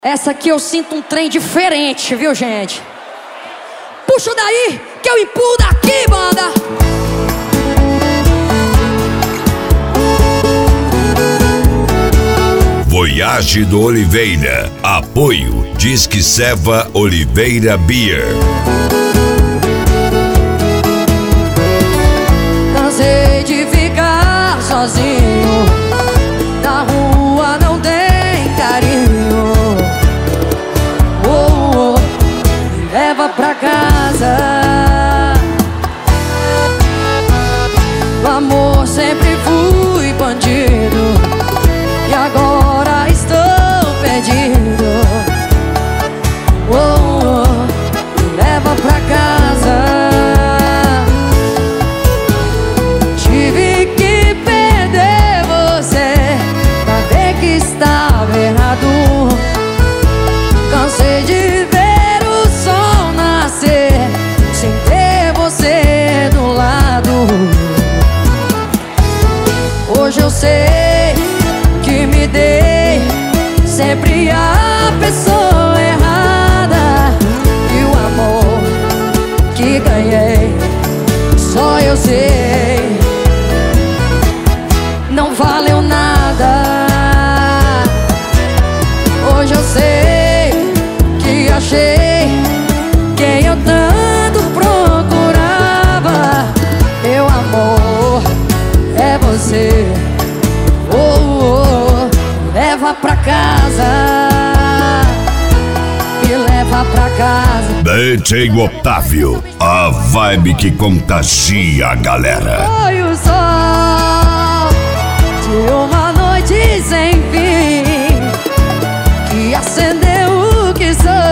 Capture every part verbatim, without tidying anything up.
Essa aqui eu sinto um trem diferente, viu, gente? Puxa daí, que eu empurro daqui, banda! Voyage do Oliveira. Apoio Disque Seva Oliveira Beer. Cansei de ficar sozinho. Na rua não tem carinho. Oh, oh, me leva pra casa. No amor sempre fui bandido. E agora estou perdido. Oh, oh, me leva pra casa. Tive que perder você pra ver que estava errado. Cansei de ver o sol nascer sem ter você do lado. Hoje eu sei que me dei sempre a pessoa errada. E o amor que ganhei só eu sei não valeu nada. Hoje eu sei que achei quem eu tanto procurava. Meu amor é você. Oh, oh, leva pra casa. Me leva pra casa. D J Otávio, a vibe que contagia a galera. Foi o sol de uma noite sem fim que acendeu o que sou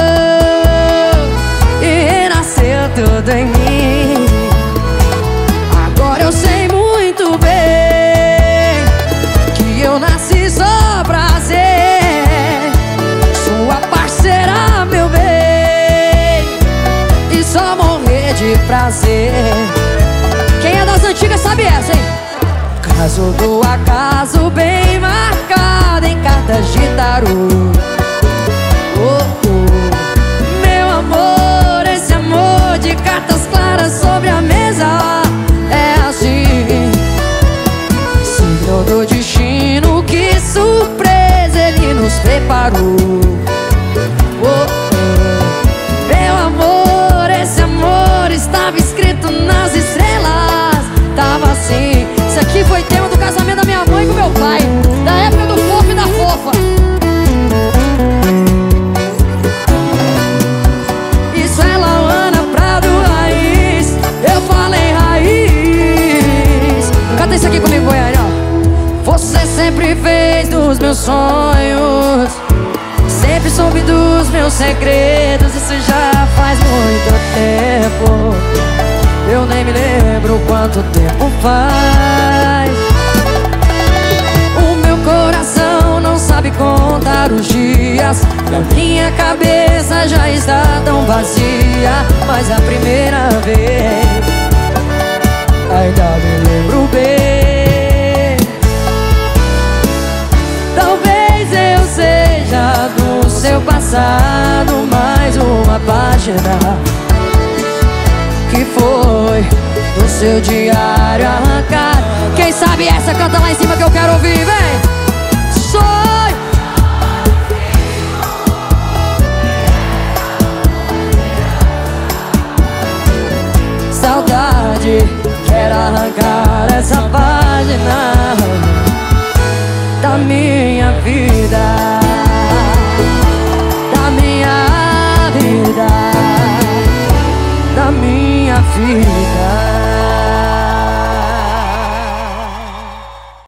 e renasceu tudo em mim. Agora eu sei muito bem que eu nasci só pra ser sua parceira, meu bem, e só morrer de prazer. Quem é das antigas sabe essa, hein? Caso do acaso bem marcado em cartas de tarô. Oh, oh, meu amor, esse amor de cartas claras sobre a mesa é assim. Signo do destino, que surpresa ele nos preparou. Oh, oh, meu amor, esse amor estava escrito nas estrelas. Tava assim. Isso aqui foi tema do casamento da minha mãe com meu pai, da época do fofo e da fofa. Isso é Lauana Prado Raiz. Eu falei raiz. Canta isso aqui comigo, Goiânia. Você sempre fez dos meus sonhos, sempre soube dos meus segredos. Isso já faz muito tempo. Eu nem me lembro quanto tempo faz. O meu coração não sabe contar os dias. A minha cabeça já está tão vazia. Mas a primeira vez ainda me lembro bem. Talvez eu seja do seu passado mais uma página que foi do seu diário arrancado. Quem sabe essa canta lá em cima que eu quero ouvir, vem! Sonho! Saudade, quero arrancar essa página da minha vida, da minha vida, da minha vida.